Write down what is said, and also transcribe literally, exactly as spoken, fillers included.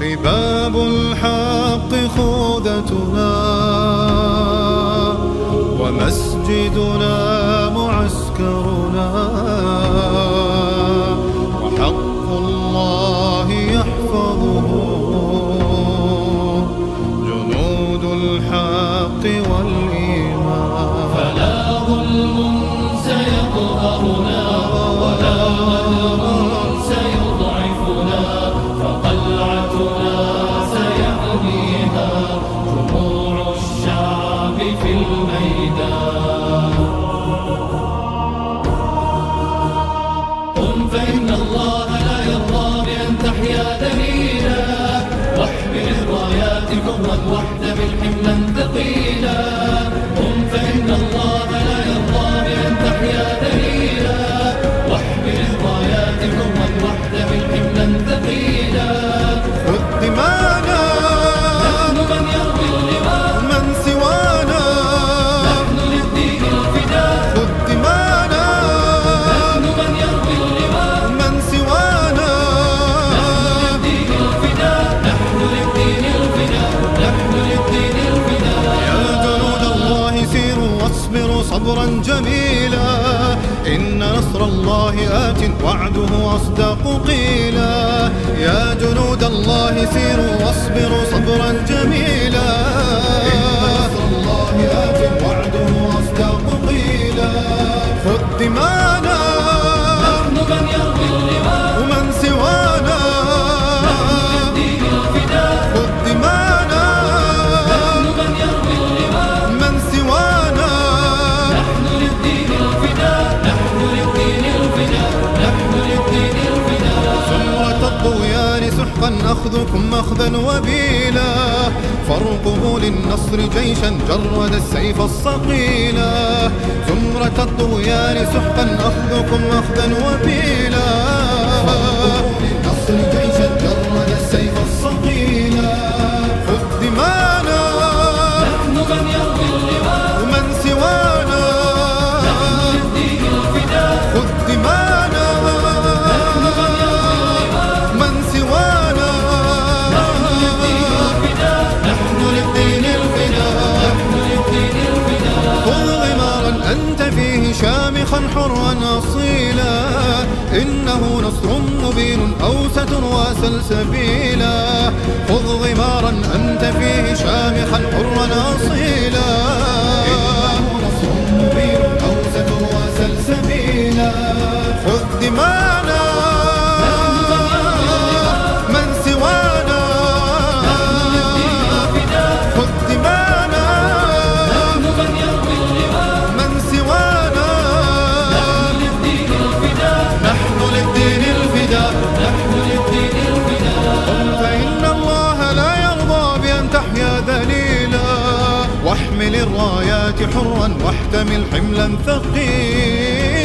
حباب الحق خوذتنا ومسجدنا معسكرنا، وحق الله يحفظه جنود الحق والإيمان. فلا ظلم سيقهرنا ولا غدر سيضعفنا، فقلعتنا سيحميها جموع الشعب في الميدان. قم فإن الله لا يرضى بأن تحيا ذليلا، واحمل الرايات كرا واحتمل حملا ثقيلا. قم فإن الله لا يرضى بأن تحيا ذليلا، واحمل الرايات كرا واحتمل حملا ثقيلا. خذ دمانا نحن من يروي اللواء من سوانا، نحن للدين الفداء. خذ دمانا نحن من يروي اللواء من سوانا، للدين الفداء. نحن للدين الفداء، نحن للدين الفداء. يا جنود الله سيروا واصبروا صبرا جميلا، إن نصر الله آت وعده أصدق قيلا. يا جنود الله سيروا واصبروا صبرا جميلا، إن نصر الله آت وعده أصدق قيلا. خذ دمانا نحن من يروي اللواء ومن سوانا، للدين الفداء. خذ دمانا نحن من يروي اللواء من سوانا، نحن للدين الفداء. نحن للدين الفداء، نحن للدين الفداء. زمرة الطغيان سحقا أخذكم أخذا وبيلا، فارقبوا للنصر جيشا جرد السيف الصقيلا. زمرة الطغيان سحقا أخذكم أخذا وبيلا، فارقبوا للنصر جيشا جرد السيف الصقيلا. خذ دمانا نحن من يروي اللواء ومن سوانا، للدين الفداء. خذ دمانا نحن من يروي اللواء من سوانا، للدين الفداء. نحن للدين الفداء، نحن للدين الفداء. خذ غمارا أنت فيه شامخا حرا أصيلا، إنه نصر مبين أو ستروى سلسبيلا. خذ غمارا أنت فيه شامخا حرا أصيلا، إنه نصر مبين أو ستروى سلسبيلا. خذ دمانا من سوانا، خذ دمانا نحن من يروي اللواء من سوانا، للدين الفداء. نحن للدين الفداء. نحن للدين الفداء. قل فإن الله لا يرضى بأن تحيا ذليلا، واحمل الرايات حرا واحتمل حملا ثقيلا.